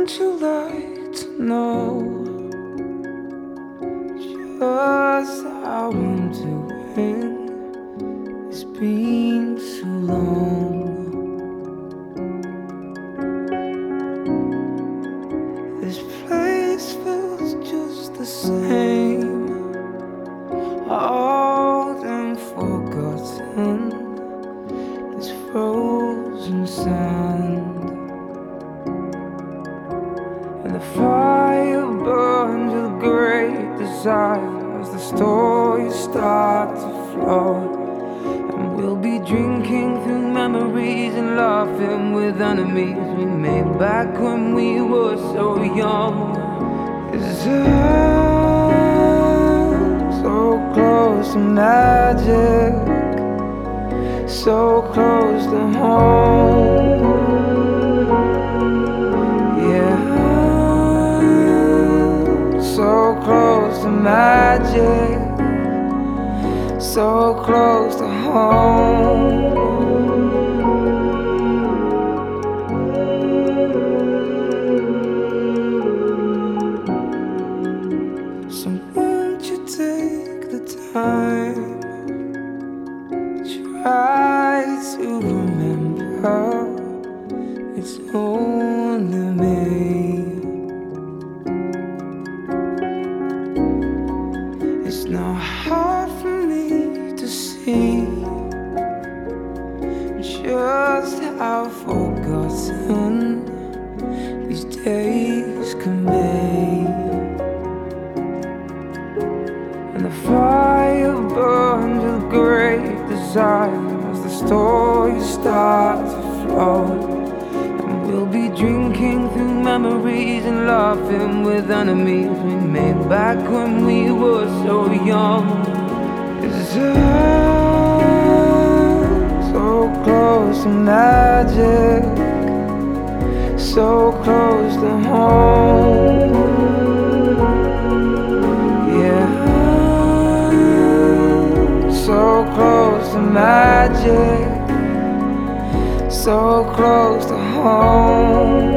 Wouldn't you like to know just how I'm doing? It's been too long. This place feels just the same, old and forgotten. This frozen sand, and the fire burns with great desire as the stories start to flow. And we'll be drinking through memories and laughing with enemies we made back when we were so young. It's so close to magic, so close to home. So close to magic, so close to home. So won't you take the time, try to remember it's only me. It's not hard for me to see just how forgotten these days can be. And the fire burns with great desire as the stories start to flow. And we'll be drinking through memories and laughing with enemies we made back when we were so young. It's so close to magic, so close to home. So close to magic, so close to home.